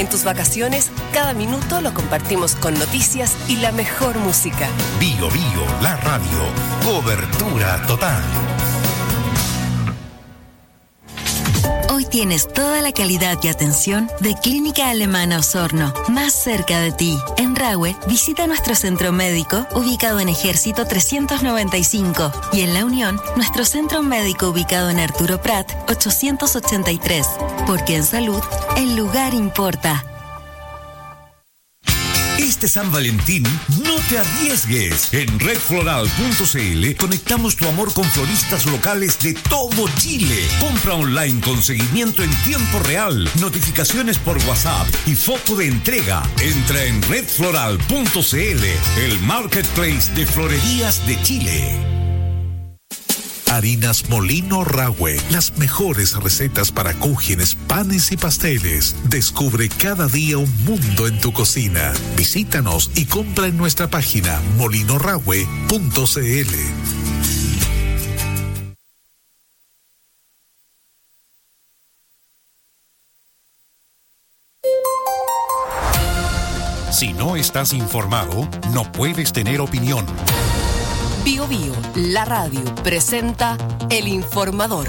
En tus vacaciones, cada minuto lo compartimos con noticias y la mejor música. Bio Bio, la radio. Cobertura total. Hoy tienes toda la calidad y atención de Clínica Alemana Osorno, más cerca de ti. En Rahue, visita nuestro centro médico ubicado en Ejército 395 y en La Unión, nuestro centro médico ubicado en Arturo Prat 883, porque en salud el lugar importa. Este San Valentín, no te arriesgues. En redfloral.cl conectamos tu amor con floristas locales de todo Chile. Compra online con seguimiento en tiempo real, notificaciones por WhatsApp y foto de entrega. Entra en redfloral.cl, el marketplace de florerías de Chile. Harinas Molino Rahue, las mejores recetas para cúgenes, panes y pasteles. Descubre cada día un mundo en tu cocina. Visítanos y compra en nuestra página molinorahue.cl. Si no estás informado, no puedes tener opinión. Bio Bio, la radio, presenta El Informador.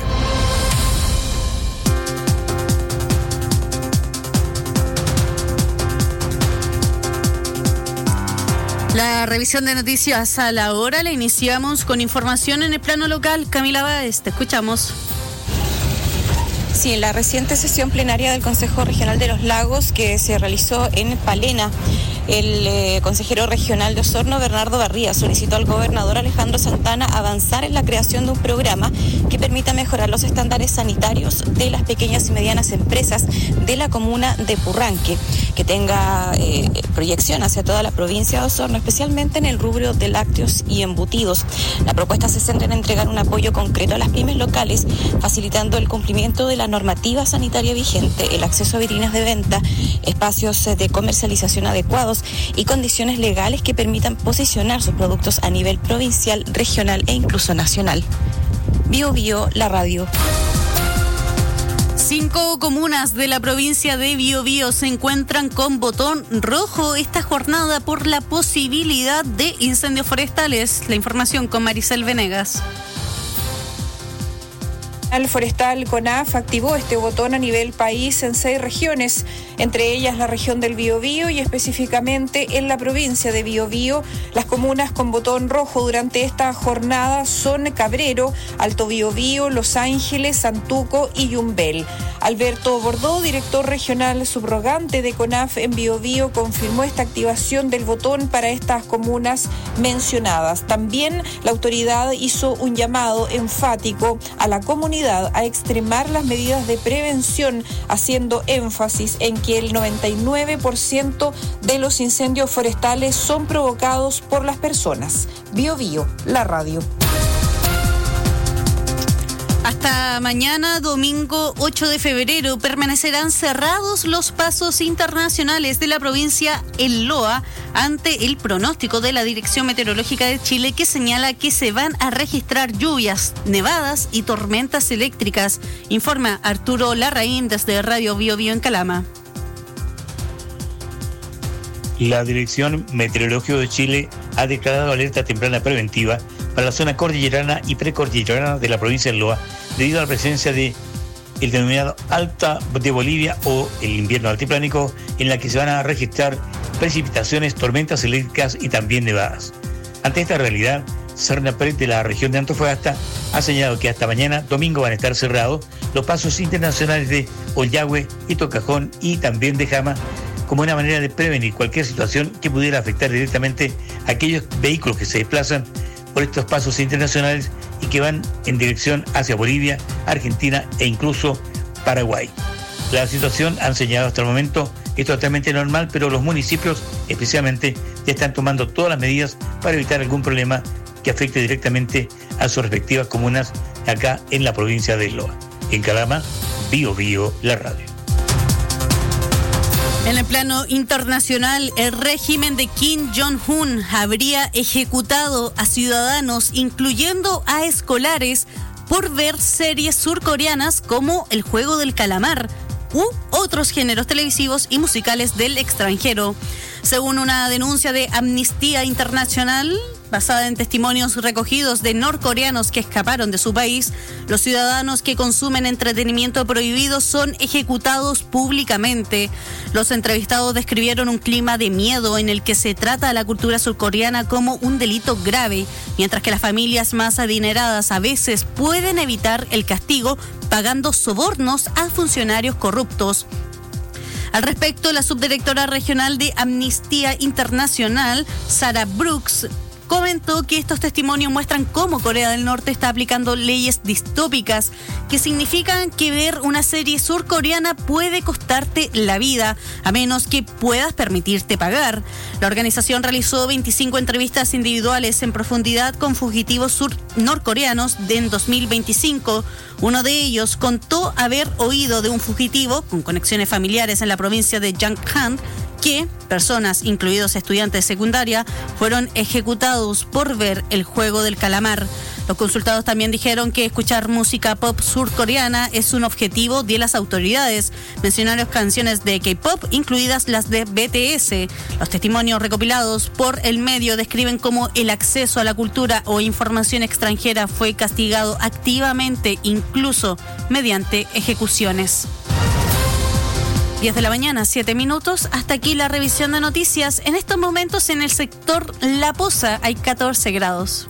La revisión de noticias a la hora la iniciamos con información en el plano local. Camila Báez, te escuchamos. Sí, en la reciente sesión plenaria del Consejo Regional de los Lagos que se realizó en Palena, el consejero regional de Osorno, Bernardo Barría, solicitó al gobernador Alejandro Santana avanzar en la creación de un programa que permita mejorar los estándares sanitarios de las pequeñas y medianas empresas de la comuna de Purranque, que tenga proyección hacia toda la provincia de Osorno, especialmente en el rubro de lácteos y embutidos. La propuesta se centra en entregar un apoyo concreto a las pymes locales, facilitando el cumplimiento de la normativa sanitaria vigente, el acceso a vitrinas de venta, espacios de comercialización adecuados y condiciones legales que permitan posicionar sus productos a nivel provincial, regional e incluso nacional. Bio Bio, la radio. 5 comunas de la provincia de Biobío se encuentran con botón rojo esta jornada por la posibilidad de incendios forestales. La información con Maricel Venegas. El forestal CONAF activó este botón a nivel país en 6 regiones, entre ellas la región del Biobío y específicamente en la provincia de Biobío. Las comunas con botón rojo durante esta jornada son Cabrero, Alto Biobío, Los Ángeles, Santuco y Yumbel. Alberto Bordó, director regional subrogante de CONAF en Biobío, confirmó esta activación del botón para estas comunas mencionadas. También la autoridad hizo un llamado enfático a la comunidad a extremar las medidas de prevención, haciendo énfasis en que el 99% de los incendios forestales son provocados por las personas. Bio Bio, la radio. Hasta mañana, domingo 8 de febrero, permanecerán cerrados los pasos internacionales de la provincia El Loa ante el pronóstico de la Dirección Meteorológica de Chile, que señala que se van a registrar lluvias, nevadas y tormentas eléctricas. Informa Arturo Larraín desde Radio Bio Bio en Calama. La Dirección Meteorológica de Chile ha declarado alerta temprana preventiva para la zona cordillerana y precordillerana de la provincia de Loa, debido a la presencia de el denominado Alta de Bolivia o el invierno altiplánico, en la que se van a registrar precipitaciones, tormentas eléctricas y también nevadas. Ante esta realidad, Cernapred de la región de Antofagasta ha señalado que hasta mañana, domingo, van a estar cerrados los pasos internacionales de Ollagüe, Itocajón y también de Jama, como una manera de prevenir cualquier situación que pudiera afectar directamente a aquellos vehículos que se desplazan por estos pasos internacionales y que van en dirección hacia Bolivia, Argentina e incluso Paraguay. La situación, han señalado hasta el momento, es totalmente normal, pero los municipios especialmente ya están tomando todas las medidas para evitar algún problema que afecte directamente a sus respectivas comunas acá en la provincia de Loa. En Calama, Bio Bio, la radio. En el plano internacional, el régimen de Kim Jong-un habría ejecutado a ciudadanos, incluyendo a escolares, por ver series surcoreanas como El Juego del Calamar, u otros géneros televisivos y musicales del extranjero. Según una denuncia de Amnistía Internacional, basada en testimonios recogidos de norcoreanos que escaparon de su país, los ciudadanos que consumen entretenimiento prohibido son ejecutados públicamente. Los entrevistados describieron un clima de miedo en el que se trata a la cultura surcoreana como un delito grave, mientras que las familias más adineradas a veces pueden evitar el castigo pagando sobornos a funcionarios corruptos. Al respecto, la subdirectora regional de Amnistía Internacional, Sarah Brooks, comentó que estos testimonios muestran cómo Corea del Norte está aplicando leyes distópicas que significan que ver una serie surcoreana puede costarte la vida, a menos que puedas permitirte pagar. La organización realizó 25 entrevistas individuales en profundidad con fugitivos norcoreanos en 2025. Uno de ellos contó haber oído de un fugitivo con conexiones familiares en la provincia de Janghan que personas, incluidos estudiantes de secundaria, fueron ejecutados por ver el juego del calamar. Los consultados también dijeron que escuchar música pop surcoreana es un objetivo de las autoridades. Mencionaron canciones de K-pop, incluidas las de BTS. Los testimonios recopilados por el medio describen cómo el acceso a la cultura o información extranjera fue castigado activamente, incluso mediante ejecuciones. 10 de la mañana, 7 minutos. Hasta aquí la revisión de noticias. En estos momentos en el sector La Poza hay 14 grados.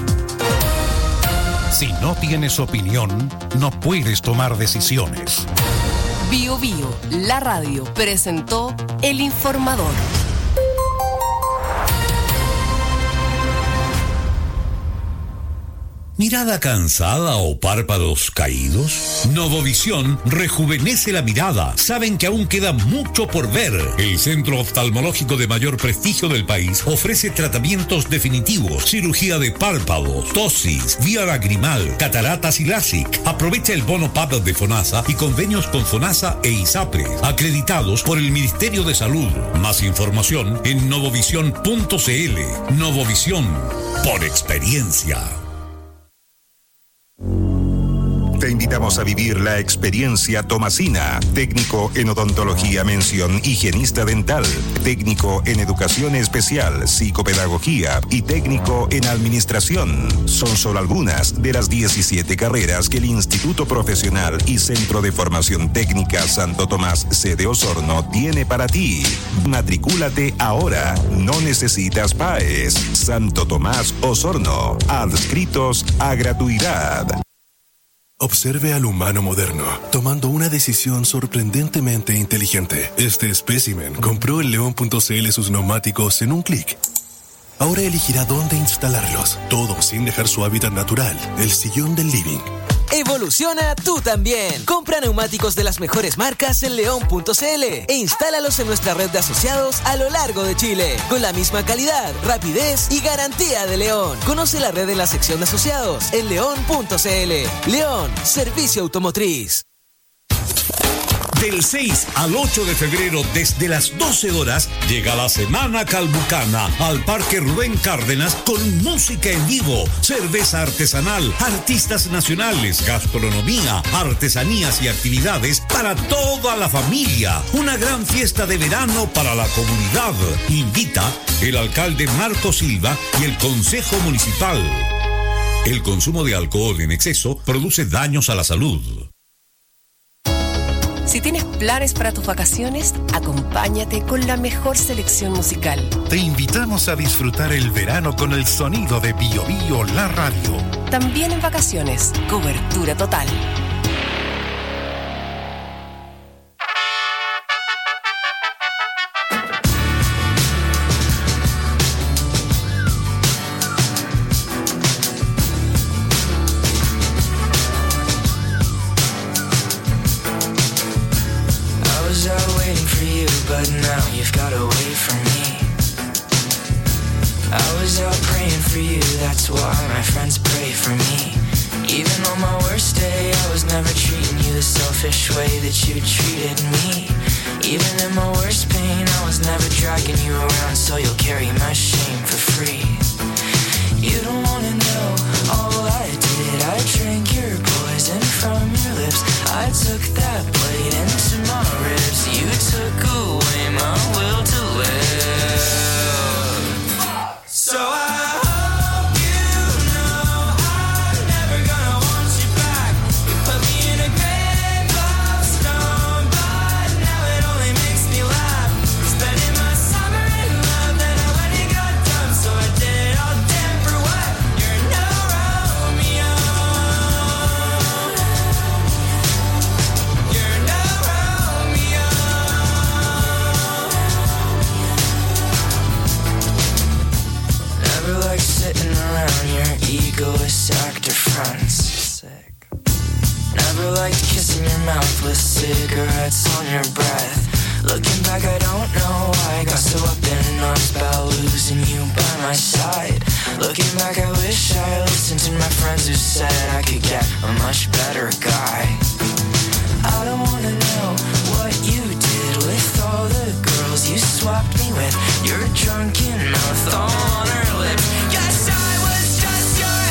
Si no tienes opinión, no puedes tomar decisiones. Bio Bio, la radio, presentó El Informador. ¿Mirada cansada o párpados caídos? Novovisión rejuvenece la mirada. Saben que aún queda mucho por ver. El centro oftalmológico de mayor prestigio del país ofrece tratamientos definitivos, cirugía de párpados, ptosis, vía lagrimal, cataratas y LASIK. Aprovecha el bono PAP de FONASA y convenios con FONASA e ISAPRE, acreditados por el Ministerio de Salud. Más información en novovisión.cl. Novovisión, por experiencia. Te invitamos a vivir la experiencia Tomasina, técnico en odontología mención higienista dental, técnico en educación especial, psicopedagogía y técnico en administración. Son solo algunas de las 17 carreras que el Instituto Profesional y Centro de Formación Técnica Santo Tomás sede Osorno tiene para ti. Matricúlate ahora, no necesitas PAES. Santo Tomás Osorno, adscritos a gratuidad. Observe al humano moderno, tomando una decisión sorprendentemente inteligente. Este espécimen compró en León.cl sus neumáticos en un clic. Ahora elegirá dónde instalarlos, todo sin dejar su hábitat natural, el sillón del living. Evoluciona tú también. Compra neumáticos de las mejores marcas en León.cl e instálalos en nuestra red de asociados a lo largo de Chile, con la misma calidad, rapidez y garantía de León. Conoce la red en la sección de asociados en León.cl. León, servicio automotriz. Del 6 al 8 de febrero, desde las 12 horas, llega la Semana Calbucana al Parque Rubén Cárdenas con música en vivo, cerveza artesanal, artistas nacionales, gastronomía, artesanías y actividades para toda la familia. Una gran fiesta de verano para la comunidad. Invita el alcalde Marco Silva y el Consejo Municipal. El consumo de alcohol en exceso produce daños a la salud. Si tienes planes para tus vacaciones, acompáñate con la mejor selección musical. Te invitamos a disfrutar el verano con el sonido de Bio Bio, la radio. También en vacaciones, cobertura total. But now you've got away from me. I was out praying for you, that's why my friends pray for me. Even on my worst day, I was never treating you the selfish way that you treated me. Even in my worst pain, I was never dragging you around, so you'll carry my shame for free. You don't wanna know all I did. I drank your poison from your lips. I took that blade into my helpless cigarettes on your breath. Looking back, I don't know why I got so up in arms about losing you by my side. Looking back, I wish I listened to my friends who said I could get a much better guy. I don't wanna know what you did with all the girls you swapped me with. Your drunken mouth on her lips. Yes, I was just your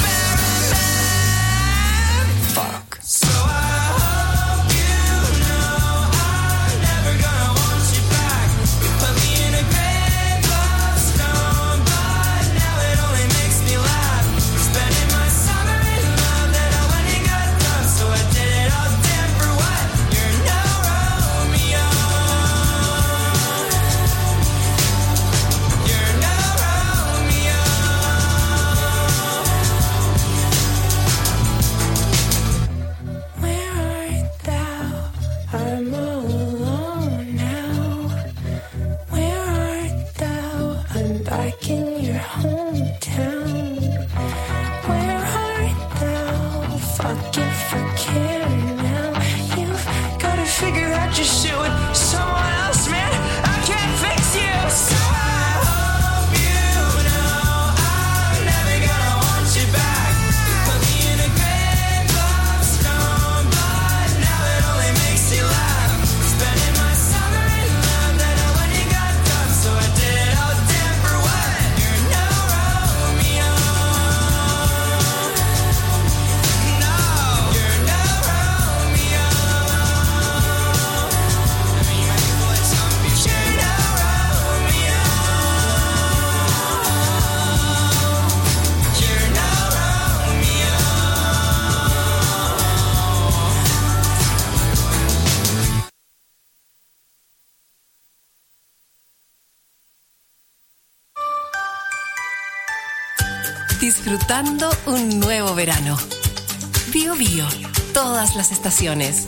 experiment. Fuck. So I hope you know I'm never gonna want you back. You put me in a grave of stone, but now it only makes me laugh. Spending my summer in love, then I went and got drunk, so I did it all damn for what? You're no Romeo. You're no Romeo. Where art thou? I'm all alone now. Where art thou? I'm back in your hometown. Where art thou? Fuck if I care now. You've gotta figure out your shit with someone else, man. I can't fix you. So I hope you know I'm never gonna want you back. You put me in a grave of stone, but now it only makes you laugh. Spending my summer in love, then I went and got dumb, so I did it all damn for what? You're no Romeo. No, you're no Romeo. I mean, you might be full of some bitch. You're no Romeo. You're no Romeo. Disfrutando un nuevo verano. Bio Bio, todas las estaciones.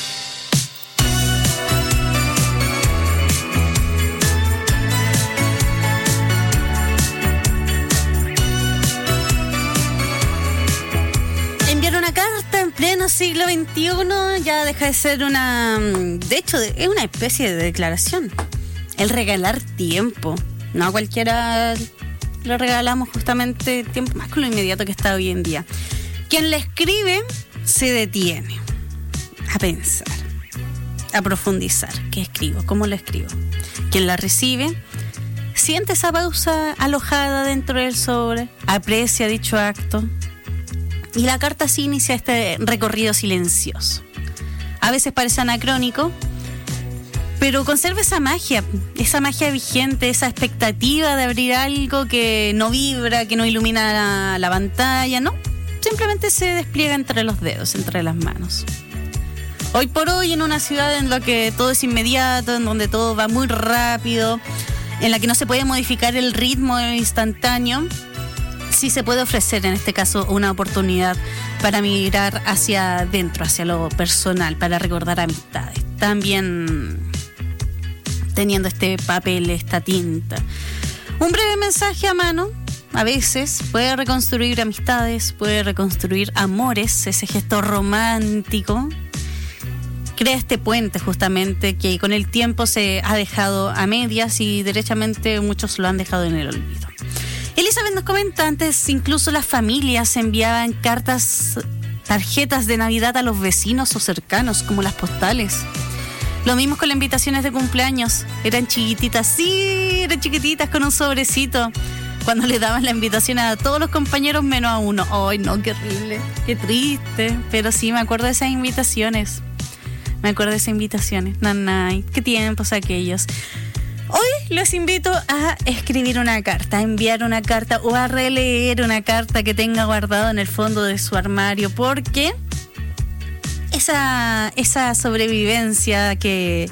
Enviar una carta en pleno siglo XXI ya deja de ser una... De hecho, es una especie de declaración. El regalar tiempo. No a cualquiera le regalamos justamente tiempo, más con lo inmediato que está hoy en día. Quien la escribe se detiene a pensar, a profundizar. ¿Qué escribo? ¿Cómo lo escribo? Quien la recibe siente esa pausa alojada dentro del sobre, aprecia dicho acto y la carta así inicia este recorrido silencioso. A veces parece anacrónico, pero conserva esa magia vigente, esa expectativa de abrir algo que no vibra, que no ilumina la pantalla, ¿no? Simplemente se despliega entre los dedos, entre las manos. Hoy por hoy, en una ciudad en la que todo es inmediato, en donde todo va muy rápido, en la que no se puede modificar el ritmo instantáneo, sí se puede ofrecer en este caso una oportunidad para migrar hacia adentro, hacia lo personal, para recordar amistades. También teniendo este papel, esta tinta. Un breve mensaje a mano, a veces puede reconstruir amistades, puede reconstruir amores, ese gesto romántico. Crea este puente justamente que con el tiempo se ha dejado a medias y derechamente muchos lo han dejado en el olvido. Elizabeth nos comenta, antes incluso las familias enviaban cartas, tarjetas de Navidad a los vecinos o cercanos, como las postales. Lo mismo con las invitaciones de cumpleaños. Eran chiquititas, sí, eran chiquititas con un sobrecito. Cuando le daban la invitación a todos los compañeros menos a uno. ¡Ay, no, qué horrible! ¡Qué triste! Pero sí, me acuerdo de esas invitaciones. Nanay, qué tiempos aquellos. Hoy los invito a escribir una carta, a enviar una carta o a releer una carta que tenga guardado en el fondo de su armario, porque esa sobrevivencia que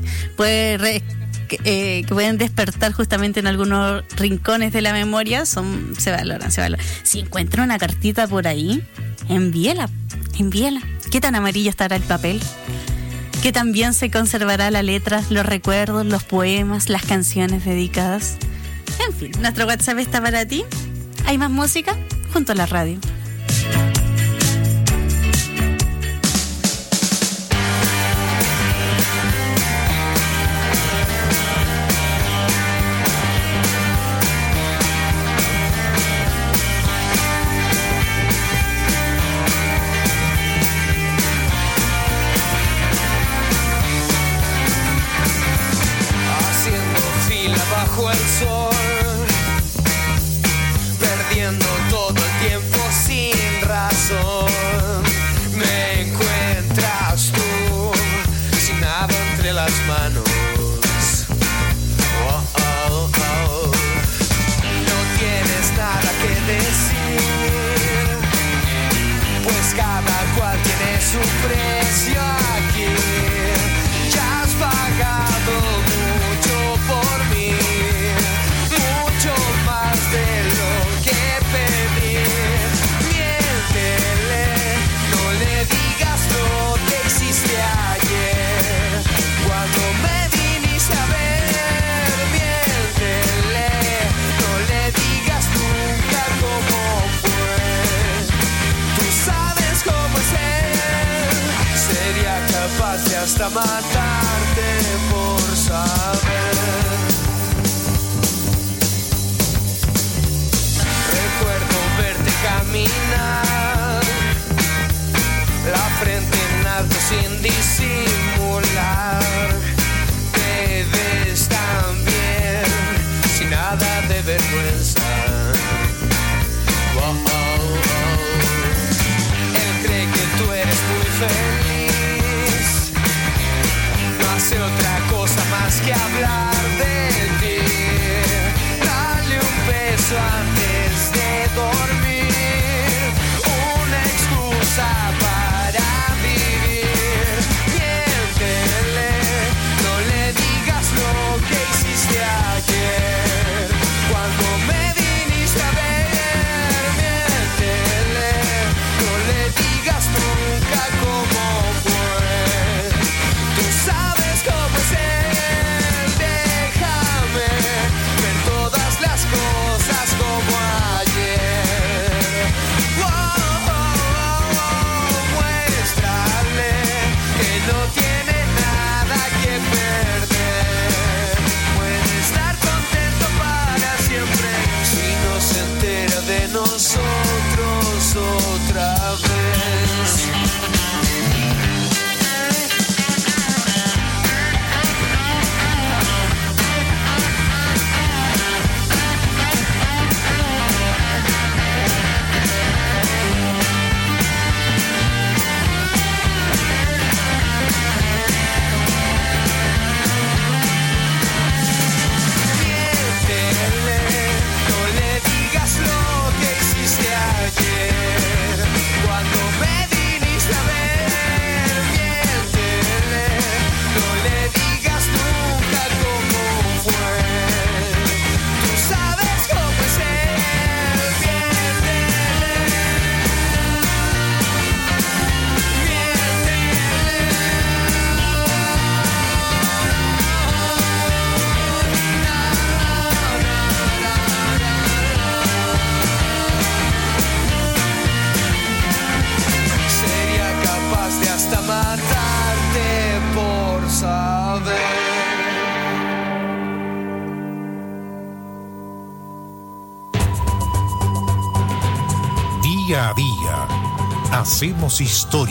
pueden despertar justamente en algunos rincones de la memoria se valoran. Si encuentran una cartita por ahí, envíela. ¿Qué tan amarillo estará el papel? ¿Qué tan bien se conservará la letra, los recuerdos, los poemas, las canciones dedicadas? En fin, nuestro WhatsApp está para ti. Hay más música junto a la radio. bajo el sol, perdiendo todo el tiempo sin razón. Me encuentras tú sin nada entre las manos. Oh, oh, oh. No tienes nada que decir, pues cada cual tiene su precio aquí. Ya has pagado mucho por mí, mucho más de lo que pedí. Miéntele, no le digas lo que hiciste ayer cuando me viniste a ver. Miéntele, no le digas nunca cómo fue. Tú sabes cómo es él, sería capaz de hasta matarte por saber. Recuerdo verte caminar, la frente en alto sin disimular. Te ves tan bien, sin nada de vergüenza. Oh, oh, oh. Él cree que tú eres muy feliz, no hace otra cosa más que hablar de ti. Dale un beso antes de dormir, una excusa para vivir. Miéntele, no le digas lo que hiciste ayer cuando me viniste a ver. Miéntele, no le digas nunca cómo fue. Tú sabes cómo es él, déjame ver todas las cosas como ayer. Oh, oh, oh, oh, muéstrale que no tiene nada que perder. Puede estar contento para siempre si no se entera de nosotros otra vez. Miéntele, no le digas lo que hiciste ayer cuando me viniste a ver. Miéntele, no le digas nunca cómo fue. Tú sabes cómo es él. Miéntele, sería capaz de hasta matarte por saber. Día a día, hacemos historia.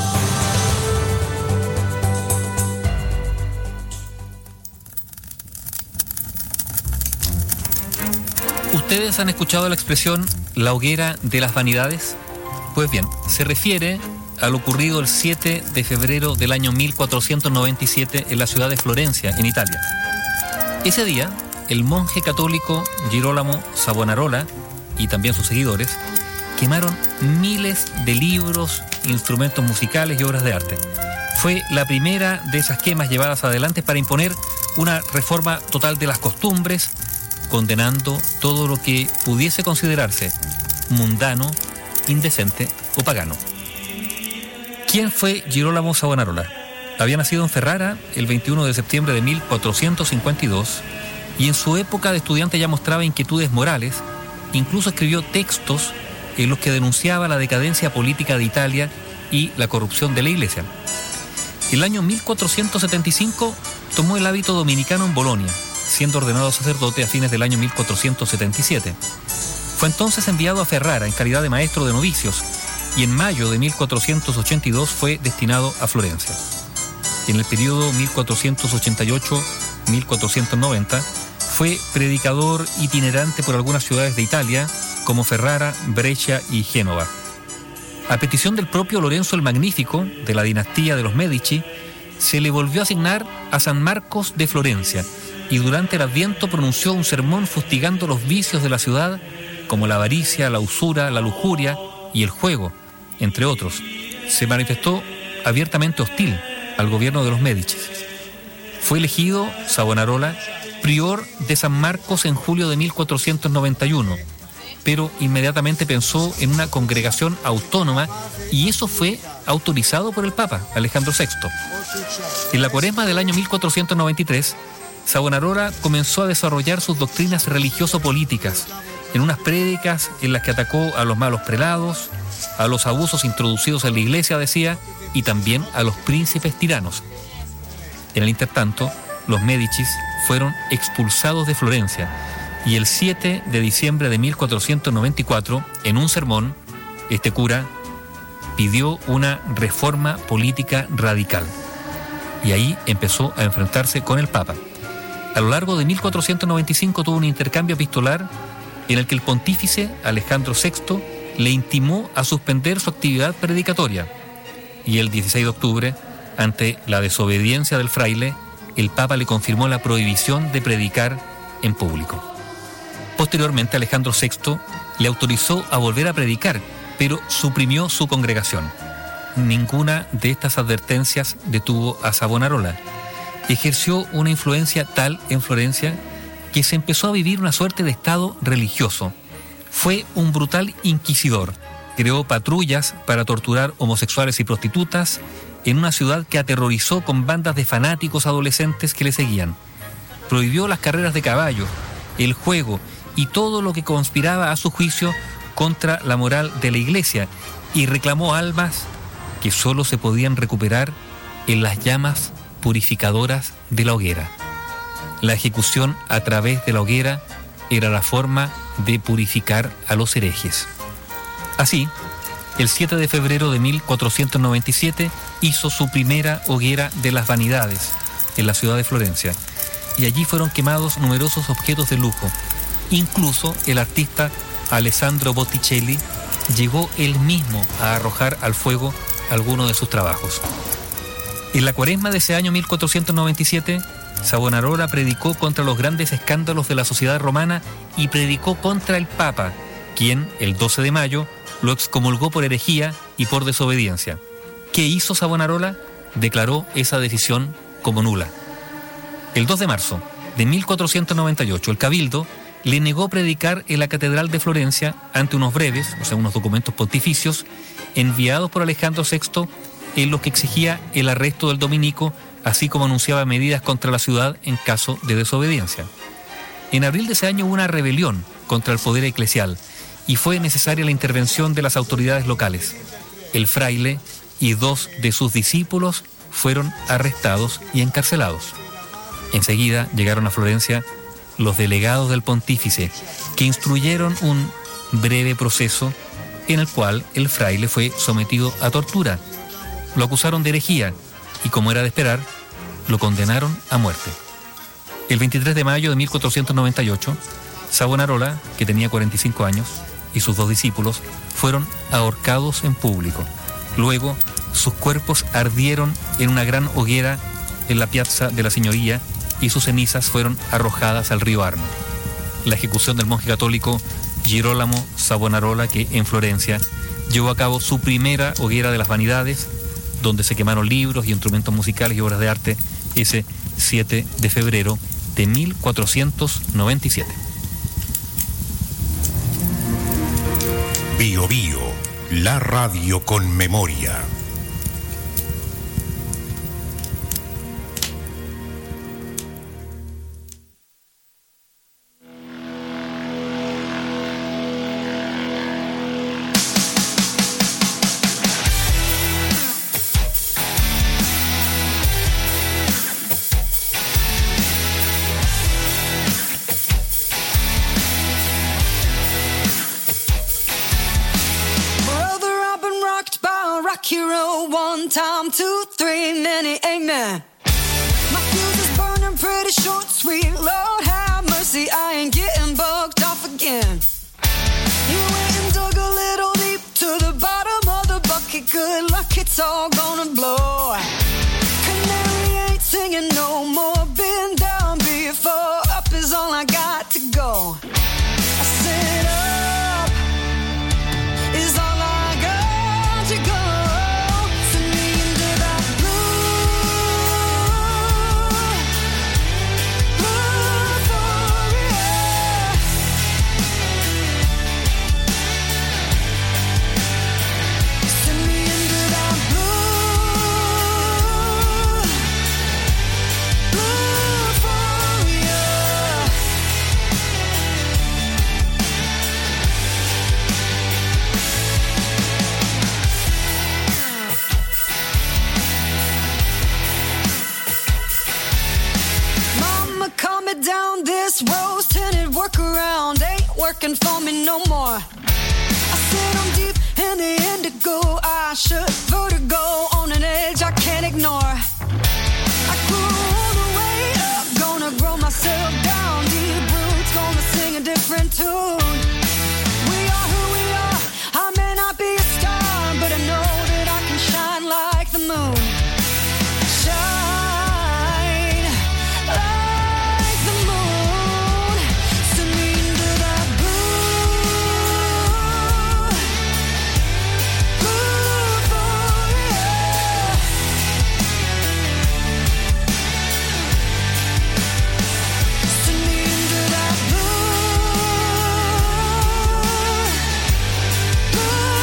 ¿Ustedes han escuchado la expresión la hoguera de las vanidades? Pues bien, se refiere a lo ocurrido el 7 de febrero del año 1497 en la ciudad de Florencia, en Italia. Ese día, el monje católico Girolamo Savonarola y también sus seguidores quemaron miles de libros, instrumentos musicales y obras de arte. Fue la primera de esas quemas llevadas adelante para imponer una reforma total de las costumbres, condenando todo lo que pudiese considerarse mundano, indecente o pagano. ¿Quién fue Girolamo Savonarola? Había nacido en Ferrara el 21 de septiembre de 1452 y en su época de estudiante ya mostraba inquietudes morales. Incluso escribió textos en los que denunciaba la decadencia política de Italia y la corrupción de la Iglesia. El año 1475 tomó el hábito dominicano en Bolonia, siendo ordenado sacerdote a fines del año 1477. Fue entonces enviado a Ferrara en calidad de maestro de novicios y en mayo de 1482 fue destinado a Florencia. En el periodo 1488-1490 Fue predicador itinerante por algunas ciudades de Italia, como Ferrara, Brescia y Génova. A petición del propio Lorenzo el Magnífico, de la dinastía de los Medici, se le volvió a asignar a San Marcos de Florencia, y durante el Adviento pronunció un sermón fustigando los vicios de la ciudad, como la avaricia, la usura, la lujuria y el juego, entre otros. Se manifestó abiertamente hostil al gobierno de los Medici. Fue elegido Savonarola prior de San Marcos en julio de 1491, pero inmediatamente pensó en una congregación autónoma y eso fue autorizado por el Papa Alejandro VI. En la Cuaresma del año 1493, Savonarola comenzó a desarrollar sus doctrinas religioso-políticas en unas prédicas en las que atacó a los malos prelados, a los abusos introducidos en la iglesia, decía, y también a los príncipes tiranos. En el intertanto, los Médicis fueron expulsados de Florencia y el 7 de diciembre de 1494, en un sermón, este cura pidió una reforma política radical y ahí empezó a enfrentarse con el Papa. A lo largo de 1495 tuvo un intercambio epistolar en el que el pontífice Alejandro VI le intimó a suspender su actividad predicatoria y el 16 de octubre, ante la desobediencia del fraile, el Papa le confirmó la prohibición de predicar en público. Posteriormente, Alejandro VI le autorizó a volver a predicar, pero suprimió su congregación. Ninguna de estas advertencias detuvo a Savonarola. Ejerció una influencia tal en Florencia que se empezó a vivir una suerte de estado religioso. Fue un brutal inquisidor. Creó patrullas para torturar homosexuales y prostitutas en una ciudad que aterrorizó con bandas de fanáticos adolescentes que le seguían. Prohibió las carreras de caballo, el juego y todo lo que conspiraba a su juicio contra la moral de la iglesia y reclamó almas que solo se podían recuperar en las llamas purificadoras de la hoguera. La ejecución a través de la hoguera era la forma de purificar a los herejes. Así, el 7 de febrero de 1497 hizo su primera hoguera de las vanidades en la ciudad de Florencia y allí fueron quemados numerosos objetos de lujo. Incluso el artista Alessandro Botticelli llegó él mismo a arrojar al fuego algunos de sus trabajos. En la Cuaresma de ese año 1497, Savonarola predicó contra los grandes escándalos de la sociedad romana y predicó contra el Papa, quien, el 12 de mayo, lo excomulgó por herejía y por desobediencia. ¿Qué hizo Savonarola? Declaró esa decisión como nula. El 2 de marzo de 1498, el Cabildo le negó predicar en la Catedral de Florencia ante unos breves, o sea, unos documentos pontificios, enviados por Alejandro VI, en los que exigía el arresto del dominico, así como anunciaba medidas contra la ciudad en caso de desobediencia. En abril de ese año hubo una rebelión contra el poder eclesial y fue necesaria la intervención de las autoridades locales. El fraile y 2 de sus discípulos fueron arrestados y encarcelados. Enseguida llegaron a Florencia los delegados del pontífice, que instruyeron un breve proceso en el cual el fraile fue sometido a tortura. Lo acusaron de herejía y, como era de esperar, lo condenaron a muerte. El 23 de mayo de 1498, Savonarola, que tenía 45 años, y sus 2 discípulos fueron ahorcados en público. Luego, sus cuerpos ardieron en una gran hoguera en la Piazza de la Signoria y sus cenizas fueron arrojadas al río Arno. La ejecución del monje católico Girolamo Savonarola, que en Florencia llevó a cabo su primera hoguera de las vanidades, donde se quemaron libros y instrumentos musicales y obras de arte, ese 7 de febrero de 1497. Bio Bio, la radio con memoria. One time, 2, 3, many amen. My fuse is burning pretty short, sweet Lord have mercy. See, I ain't getting bugged off again. You went and dug a little deep to the bottom of the bucket. Good luck, it's all gonna blow. Canary ain't singing no more. Been down before. Up is all I got to go. I said up is all I got to go. Send me into that blue euphoria. Send me into that blue euphoria. Mama, calm it down. This rose-tinted workaround ain't working for me no more. I said I'm deep in the indigo. I should vertigo on an edge I can't ignore. I grew all the way up, gonna grow myself down. Deep roots, gonna sing a different tune. We are who we are. I may not be a star, but I know that I can shine like the moon. Shine like the moon. Send me into that blue euphoria. Send me into that blue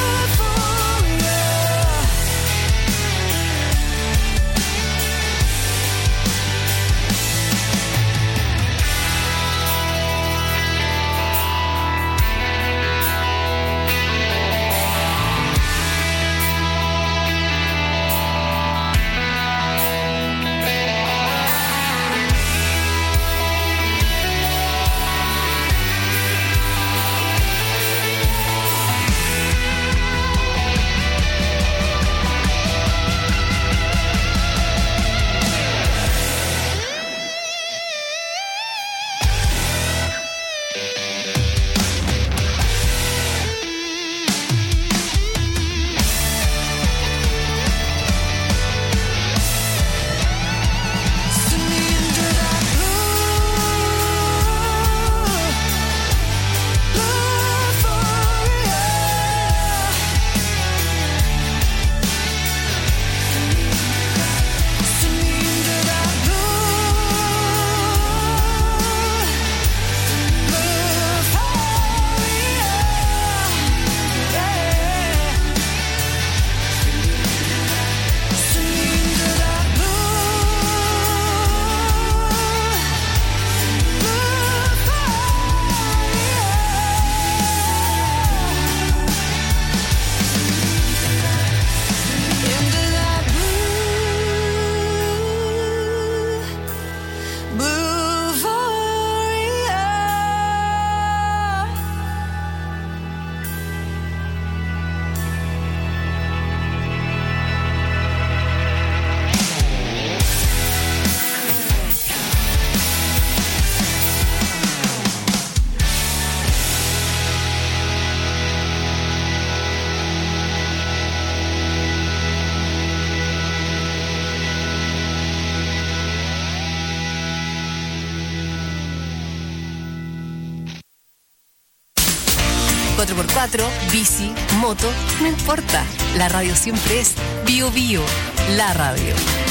bici, moto, no importa. La radio siempre es Bio Bio, la radio.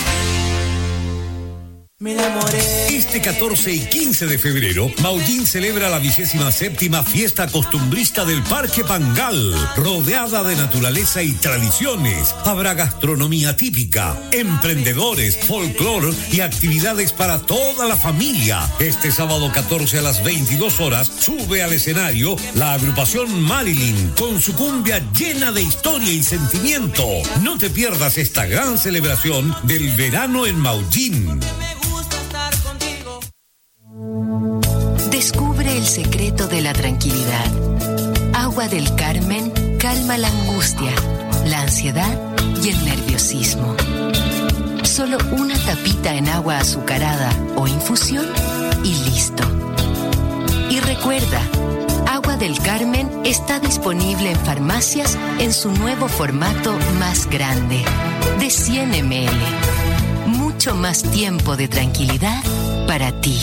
Me enamoré. Este 14 y 15 de febrero, Maullín celebra la 27ª fiesta costumbrista del Parque Pangal, rodeada de naturaleza y tradiciones. Habrá gastronomía típica, emprendedores, folclore y actividades para toda la familia. Este sábado 14 a las 22 horas sube al escenario la agrupación Marilyn con su cumbia llena de historia y sentimiento. No te pierdas esta gran celebración del verano en Maullín. Descubre el secreto de la tranquilidad. Agua del Carmen calma la angustia, la ansiedad y el nerviosismo. Solo una tapita en agua azucarada o infusión y listo. Recuerda, Agua del Carmen está disponible en farmacias en su nuevo formato más grande, de 100 ml. Mucho más tiempo de tranquilidad para ti.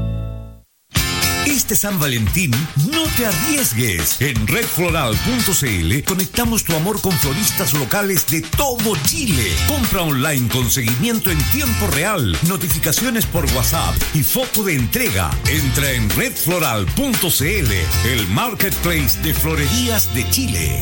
Este San Valentín, no te arriesgues. En redfloral.cl conectamos tu amor con floristas locales de todo Chile. Compra online con seguimiento en tiempo real, notificaciones por WhatsApp y foto de entrega. Entra en redfloral.cl, el marketplace de florerías de Chile.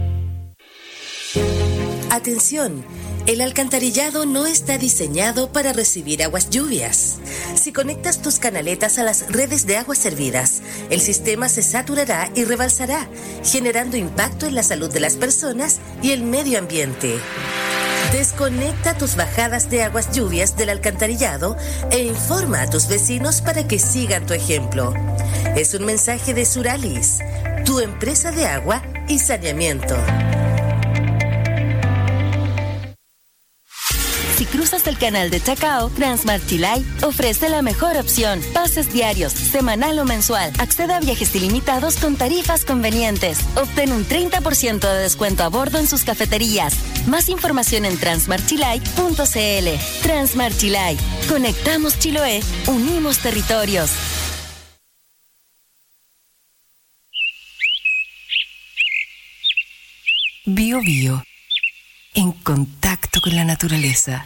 Atención. El alcantarillado no está diseñado para recibir aguas lluvias. Si conectas tus canaletas a las redes de aguas servidas, el sistema se saturará y rebalsará, generando impacto en la salud de las personas y el medio ambiente. Desconecta tus bajadas de aguas lluvias del alcantarillado e informa a tus vecinos para que sigan tu ejemplo. Es un mensaje de Suralis, tu empresa de agua y saneamiento. Si cruzas el canal de Chacao, Transmart Chilay ofrece la mejor opción. Pases diarios, semanal o mensual. Accede a viajes ilimitados con tarifas convenientes. Obtén un 30% de descuento a bordo en sus cafeterías. Más información en transmartchilay.cl. Transmart Chilay. Conectamos Chiloé. Unimos territorios. Bio Bio. En contacto con la naturaleza.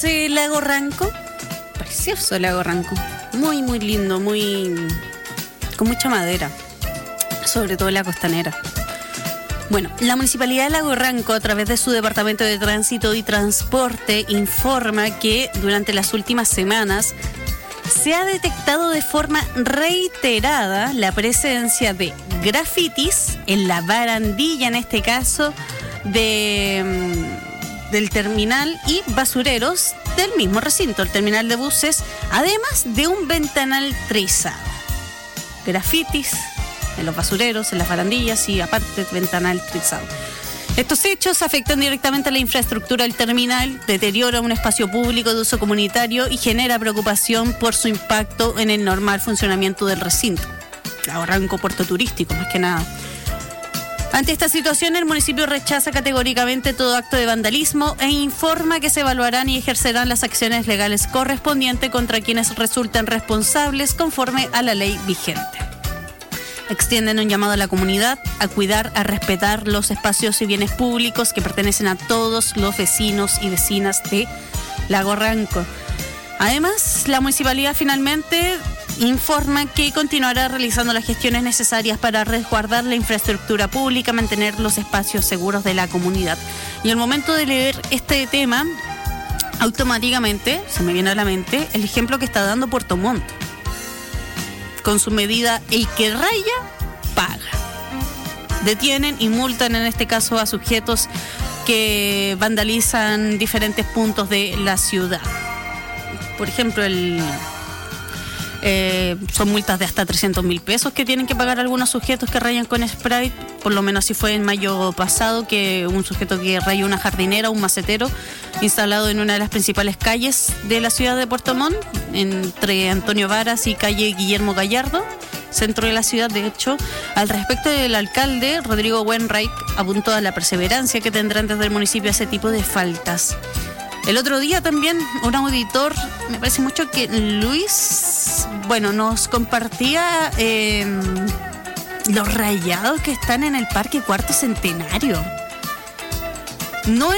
el lago Ranco. Precioso el lago Ranco. Muy, muy lindo, con mucha madera. Sobre todo en la costanera. Bueno, la Municipalidad de Lago Ranco, a través de su Departamento de Tránsito y Transporte, informa que durante las últimas semanas se ha detectado de forma reiterada la presencia de grafitis en la barandilla, en este caso, del terminal y basureros del mismo recinto, el terminal de buses, además de un ventanal trizado. Grafitis en los basureros, en las barandillas y aparte ventanal trizado. Estos hechos afectan directamente a la infraestructura del terminal, deteriora un espacio público de uso comunitario y genera preocupación por su impacto en el normal funcionamiento del recinto. Lago Ranco, puerto turístico, más que nada. Ante esta situación, el municipio rechaza categóricamente todo acto de vandalismo e informa que se evaluarán y ejercerán las acciones legales correspondientes contra quienes resulten responsables conforme a la ley vigente. Extienden un llamado a la comunidad a cuidar, a respetar los espacios y bienes públicos que pertenecen a todos los vecinos y vecinas de Lago Ranco. Además, la municipalidad finalmente informa que continuará realizando las gestiones necesarias para resguardar la infraestructura pública, mantener los espacios seguros de la comunidad. Y al momento de leer este tema, automáticamente se me viene a la mente el ejemplo que está dando Puerto Montt. Con su medida, el que raya, paga. Detienen y multan en este caso a sujetos que vandalizan diferentes puntos de la ciudad. Por ejemplo, son multas de hasta 300.000 pesos que tienen que pagar algunos sujetos que rayan con Sprite. Por lo menos así fue en mayo pasado, que un sujeto que rayó una jardinera, un macetero, instalado en una de las principales calles de la ciudad de Puerto Montt, entre Antonio Varas y calle Guillermo Gallardo, centro de la ciudad. De hecho, al respecto del alcalde, Rodrigo Wainwright, apuntó a la perseverancia que tendrán desde el municipio a ese tipo de faltas. El otro día también un auditor, me parece mucho que Luis, nos compartía los rayados que están en el Parque Cuarto Centenario. No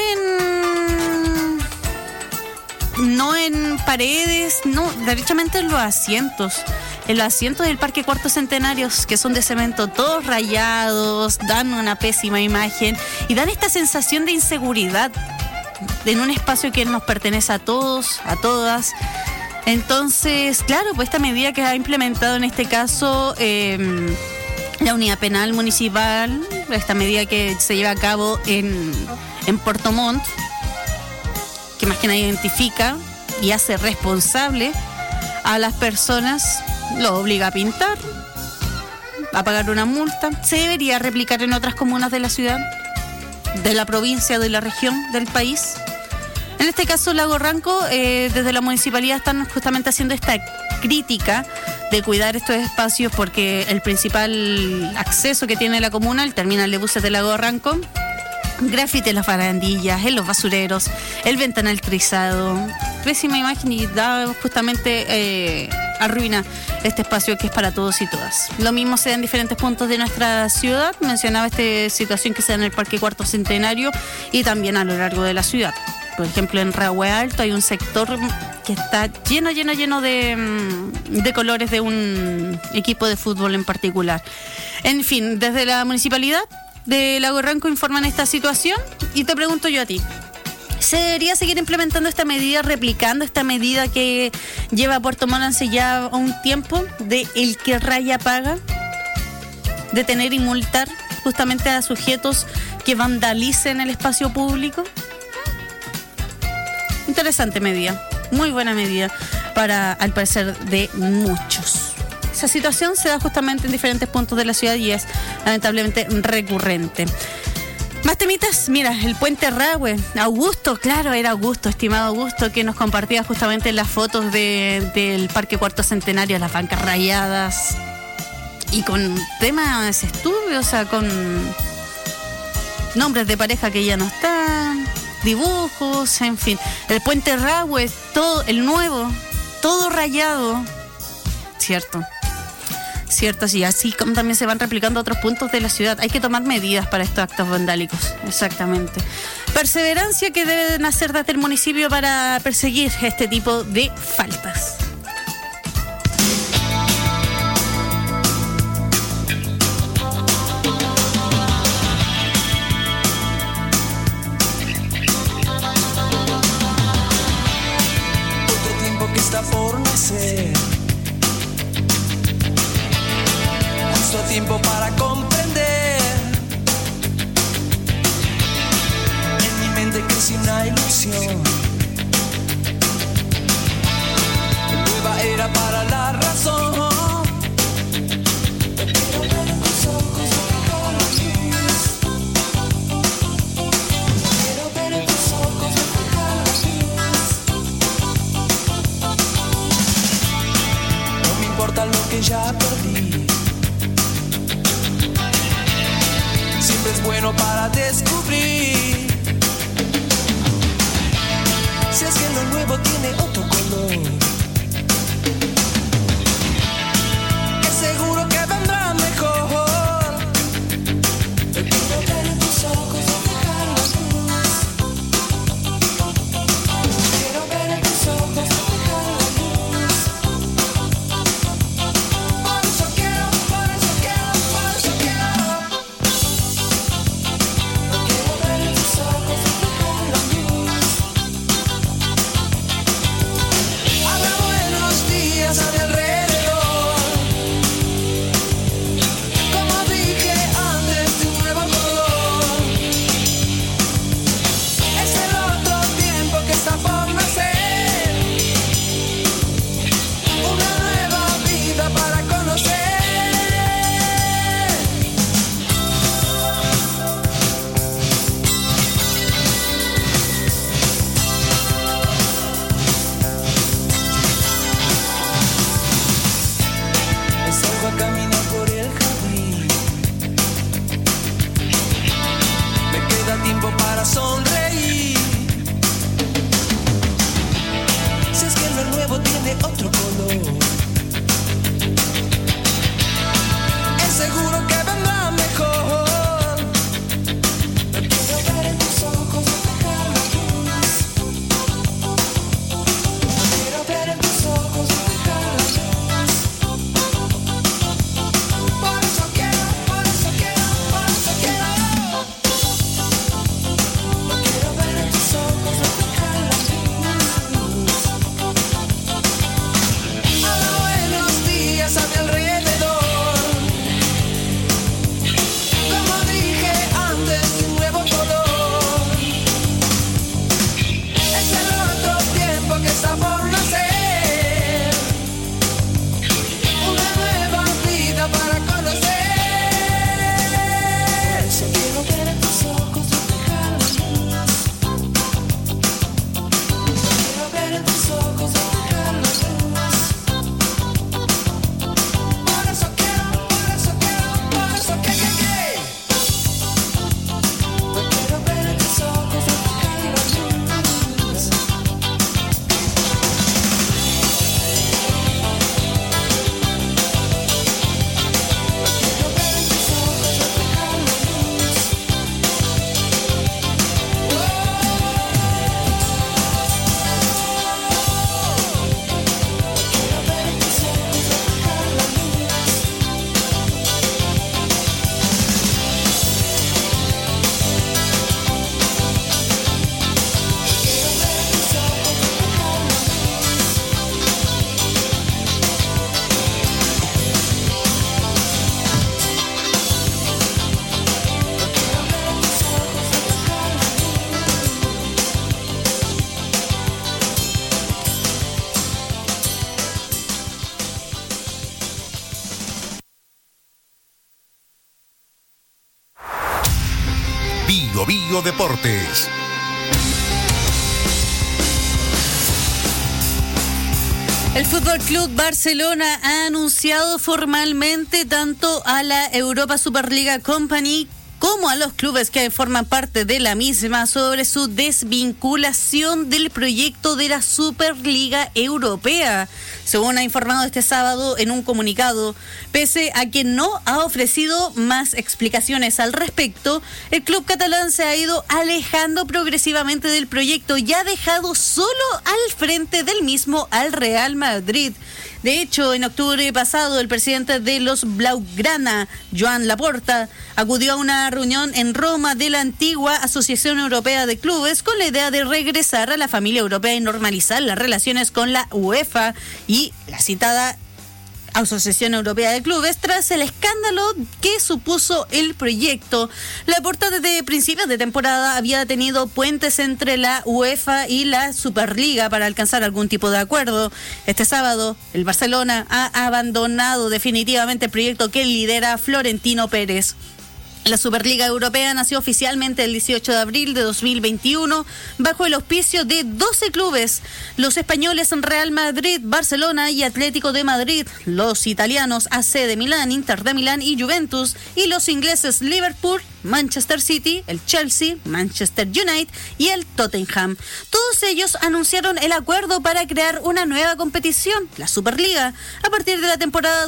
en paredes, no, derechamente en los asientos. En los asientos del Parque Cuarto Centenario, que son de cemento, todos rayados, dan una pésima imagen y dan esta sensación de inseguridad en un espacio que nos pertenece a todos, a todas. Entonces, claro, pues esta medida que ha implementado en este caso la unidad penal municipal, esta medida que se lleva a cabo en Puerto Montt, que más que nada identifica y hace responsable a las personas, lo obliga a pintar, a pagar una multa. Se debería replicar en otras comunas de la ciudad, de la provincia, de la región, del país. En este caso, Lago Ranco, desde la municipalidad están justamente haciendo esta crítica de cuidar estos espacios, porque el principal acceso que tiene la comuna, el terminal de buses de Lago Ranco, grafite en las barandillas, en los basureros, el ventanal trizado, pésima imagen y da justamente arruina este espacio que es para todos y todas. Lo mismo se da en diferentes puntos de nuestra ciudad. Mencionaba esta situación que se da en el Parque Cuarto Centenario y también a lo largo de la ciudad. Por ejemplo, en Rahue Alto hay un sector que está lleno de colores de un equipo de fútbol en particular. En fin, desde la municipalidad de Lago Ranco informan esta situación y te pregunto yo a ti, ¿se debería seguir implementando esta medida, replicando esta medida que lleva Puerto Montt hace ya un tiempo, de el que raya paga? Detener y multar justamente a sujetos que vandalicen el espacio público. Interesante medida, muy buena medida para, al parecer, de muchos. Esa situación se da justamente en diferentes puntos de la ciudad y es lamentablemente recurrente. Más temitas, mira, el puente Rahue. Augusto, claro, era Augusto, estimado Augusto, que nos compartía justamente las fotos del Parque Cuarto Centenario, las bancas rayadas y con temas estúpidos, o sea, con nombres de pareja que ya no están, dibujos, en fin. El puente Rahue, todo, el nuevo, todo rayado, ¿cierto? Cierto, sí, así como también se van replicando otros puntos de la ciudad. Hay que tomar medidas para estos actos vandálicos, exactamente. Perseverancia que debe nacer desde el municipio para perseguir este tipo de faltas. Otro tiempo que está por nacer, justo a tiempo para comprender. En mi mente crece una ilusión, nueva era para la razón. Quiero ver en tus ojos reflejar la luz. Quiero ver en tus ojos reflejar la luz. No me importa lo que ya perdí, siempre es bueno para descubrir. Si es que lo nuevo tiene otro color, es seguro que vendrá mejor. Quiero ver en tus ojos reflejar la luz. Quiero ver en tus ojos reflejar la luz. Por eso quiero, por eso quiero, por eso quiero. Quiero ver en tus ojos reflejar la luz. Habrá buenos días a mi alrededor, como dije antes, de un nuevo color. Es el otro tiempo que está por nacer, una nueva vida para conocer. Salgo a caminar por el jardín, me queda tiempo para sonreír. Si es que lo nuevo tiene otro color, es seguro que vendrá mejor. Quiero ver en tus ojos reflejar la luz. Quiero ver en tus ojos reflejar la luz. Por eso quiero, por eso quiero, por eso quiero. Quiero ver en tus ojos reflejar la luz. Habrá buenos días a mi alrededor, como dije antes, de un nuevo color. Es el otro tiempo que está por nacer, una nueva vida para conocer. Si quiero ver en tus ojos reflejar la luz. Quiero ver en tus ojos reflejar la luz. Por eso quiero, por eso quiero, por eso que. Quiero ver en tus ojos reflejar la luz. Quiero ver en tus ojos reflejar la luz. Quiero ver en tus ojos reflejar la luz. Quiero ver en tus ojos reflejar la Bio Bio Deportes. El Fútbol Club Barcelona ha anunciado formalmente tanto a la Europa Superliga Company como a los clubes que forman parte de la misma sobre su desvinculación del proyecto de la Superliga Europea. según ha informado este sábado en un comunicado. Pese a que no ha ofrecido más explicaciones al respecto, el club catalán se ha ido alejando progresivamente del proyecto y ha dejado solo al frente del mismo al Real Madrid. De hecho, en octubre pasado, el presidente de los Blaugrana, Joan Laporta, acudió a una reunión en Roma de la antigua Asociación Europea de Clubes con la idea de regresar a la familia europea y normalizar las relaciones con la UEFA y la citada Asociación Europea de Clubes tras el escándalo que supuso el proyecto. Laporta desde principios de temporada había tenido puentes entre la UEFA y la Superliga para alcanzar algún tipo de acuerdo. Este sábado, el Barcelona ha abandonado definitivamente el proyecto que lidera Florentino Pérez. La Superliga Europea nació oficialmente el 18 de abril de 2021 bajo el auspicio de 12 clubes, los españoles Real Madrid, Barcelona y Atlético de Madrid, los italianos AC de Milán, Inter de Milán y Juventus, y los ingleses Liverpool, Manchester City, el Chelsea, Manchester United y el Tottenham. Todos ellos anunciaron el acuerdo para crear una nueva competición, la Superliga, a partir de la temporada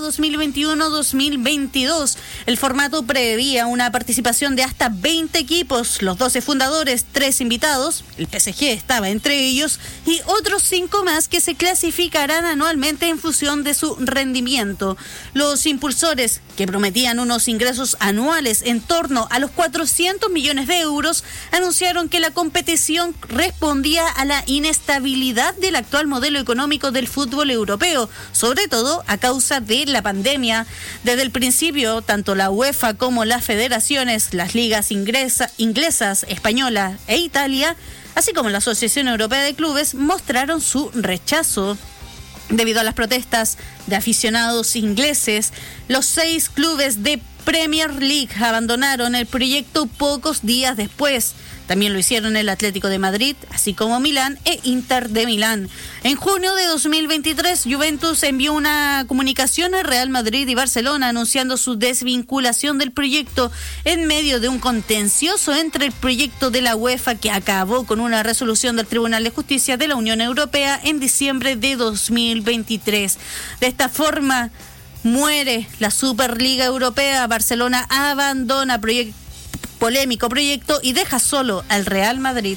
2021-2022. El formato preveía una participación de hasta 20 equipos, los 12 fundadores, 3 invitados, el PSG estaba entre ellos, y otros 5 más que se clasificarán anualmente en función de su rendimiento. Los impulsores, que prometían unos ingresos anuales en torno a los 400 millones de euros, anunciaron que la competición respondía a la inestabilidad del actual modelo económico del fútbol europeo, sobre todo a causa de la pandemia. Desde el principio, tanto la UEFA como las federaciones, las ligas inglesas, española e Italia, así como la Asociación Europea de Clubes, mostraron su rechazo. Debido a las protestas de aficionados ingleses, los 6 clubes de Premier League abandonaron el proyecto pocos días después. También lo hicieron el Atlético de Madrid, así como Milán e Inter de Milán. En junio de 2023, Juventus envió una comunicación al Real Madrid y Barcelona anunciando su desvinculación del proyecto en medio de un contencioso entre el proyecto de la UEFA, que acabó con una resolución del Tribunal de Justicia de la Unión Europea en diciembre de 2023. De esta forma, muere la Superliga Europea. Barcelona abandona polémico proyecto y deja solo al Real Madrid.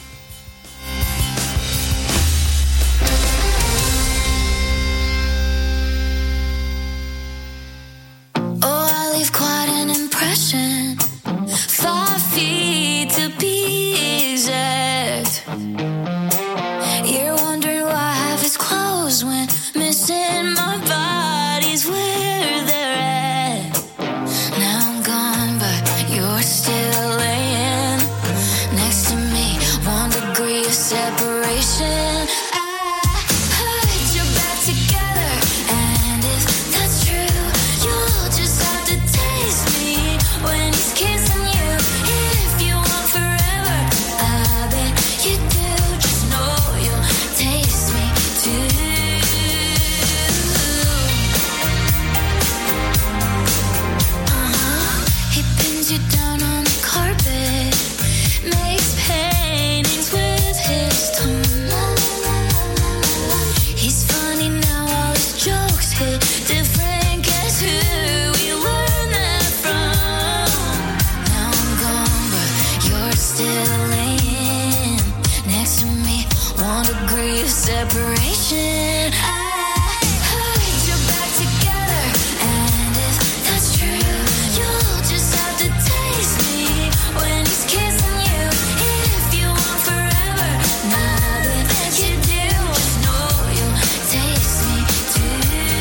Oh, I leave quite an impression. 5 feet to be exact. You're wondering why I have his clothes when missing my body's where they're at. Now I'm gone, but you're still laying next to me. 1 degree of separation. I heard you're back together, and if that's true, you'll just have to taste me when he's kissing you. If you want forever, I bet you do. Just know you'll taste me too. He pins you down on the carpet, makes paintings with his tongue. He's funny now, all his jokes hit different. Guess who we learned that from? Now I'm gone, but you're still laying next to me. 1 degree of separation. I heard you're back together, and if that's true, you'll just have to taste me when he's kissing you. If you want forever, I bet you do. Just know you'll taste me too.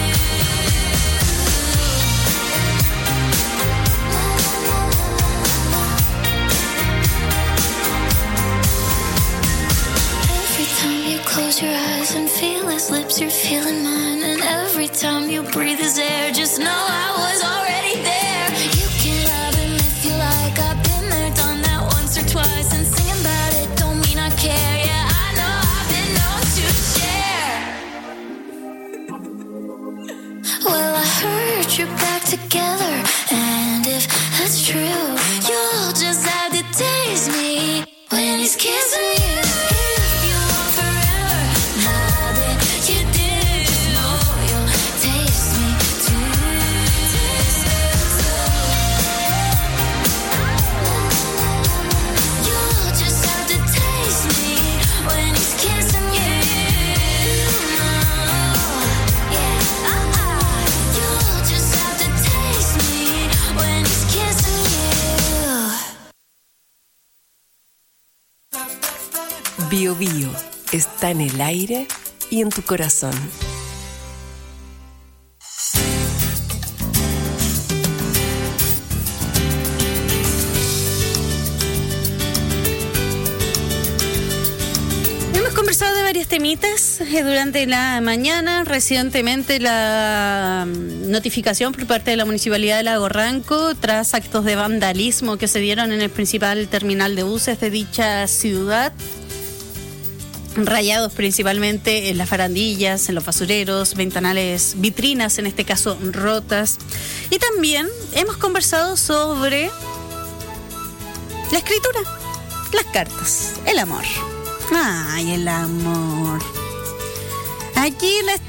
Every time you close your eyes and feel his lips, you're feeling mine. And every time you breathe his air, just know I was already there. You can love him if you like. I've been there, done that once or twice. And singing about it don't mean I care. Yeah, I know I've been known to share. Well, I heard you're back together, and if that's true, you'll just have to taste me when he's kissing you. If you want forever, I bet you do. Just know you'll Bio Bio está en el aire y en tu corazón. Hemos conversado de varios temitas durante la mañana. Recientemente la notificación por parte de la Municipalidad de Lago Ranco tras actos de vandalismo que se dieron en el principal terminal de buses de dicha ciudad. Rayados principalmente en las farandillas, en los basureros, ventanales, vitrinas, en este caso rotas. Y también hemos conversado sobre la escritura, las cartas, el amor. Ay, el amor. Aquí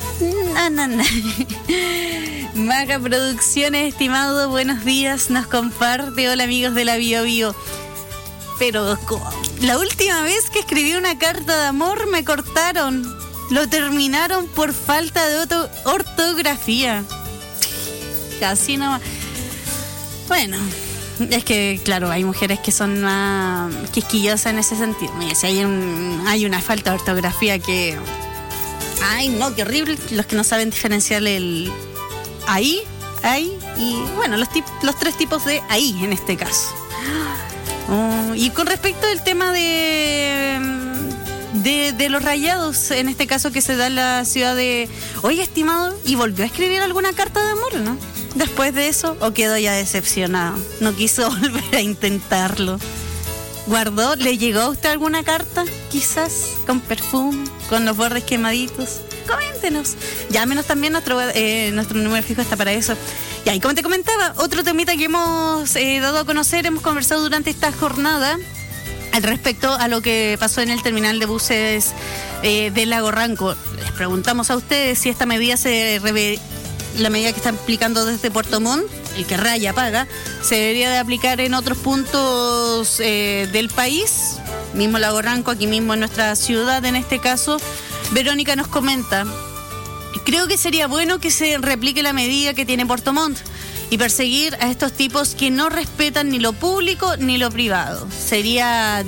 Maga Producciones, estimado, buenos días, nos comparte. Hola amigos de la Bio Bio. Pero la última vez que escribí una carta de amor me cortaron. Lo terminaron por falta de ortografía. Casi no. Bueno, es que claro, hay mujeres que son más quisquillosas en ese sentido. Mira, si hay una falta de ortografía que... Ay, no, qué horrible. Los que no saben diferenciar el ahí y bueno, los tres tipos de ahí en este caso. Y con respecto al tema de los rayados, en este caso que se da en la ciudad de... Oye, estimado, ¿y volvió a escribir alguna carta de amor, no? Después de eso, ¿o quedó ya decepcionado? ¿No quiso volver a intentarlo? ¿Guardó? ¿Le llegó a usted alguna carta? Quizás, con perfume, con los bordes quemaditos. Coméntenos. Llámenos también, nuestro número fijo está para eso. Y como te comentaba, otro temita que hemos dado a conocer, hemos conversado durante esta jornada al respecto a lo que pasó en el terminal de buses de Lago Ranco. Les preguntamos a ustedes si esta medida la medida que están aplicando desde Puerto Montt, el que raya paga, se debería de aplicar en otros puntos del país, mismo Lago Ranco, aquí mismo en nuestra ciudad en este caso. Verónica nos comenta: creo que sería bueno que se replique la medida que tiene Puerto Montt y perseguir a estos tipos que no respetan ni lo público ni lo privado. Sería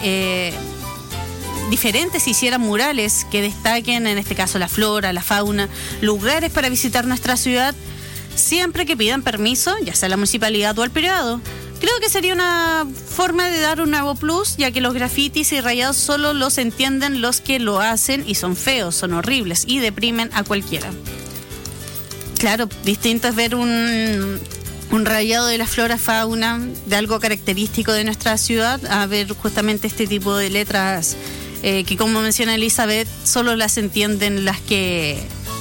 diferente si hicieran murales que destaquen, en este caso, la flora, la fauna, lugares para visitar nuestra ciudad, siempre que pidan permiso, ya sea la municipalidad o al privado. Creo que sería una forma de dar un nuevo plus, ya que los grafitis y rayados solo los entienden los que lo hacen y son feos, son horribles y deprimen a cualquiera. Claro, distinto es ver un rayado de la flora, fauna, de algo característico de nuestra ciudad, a ver justamente este tipo de letras que, como menciona Elizabeth, solo las entienden las que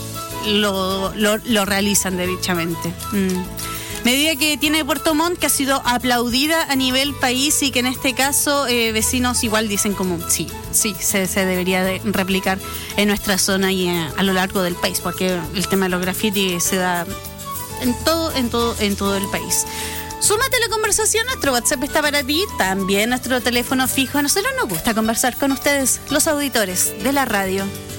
lo realizan derechamente. Medida que tiene Puerto Montt, que ha sido aplaudida a nivel país y que en este caso vecinos igual dicen como sí, se debería de replicar en nuestra zona y a lo largo del país, porque el tema de los grafitis se da en todo el país. Súmate a la conversación, nuestro WhatsApp está para ti, también nuestro teléfono fijo. A nosotros nos gusta conversar con ustedes, los auditores de la radio.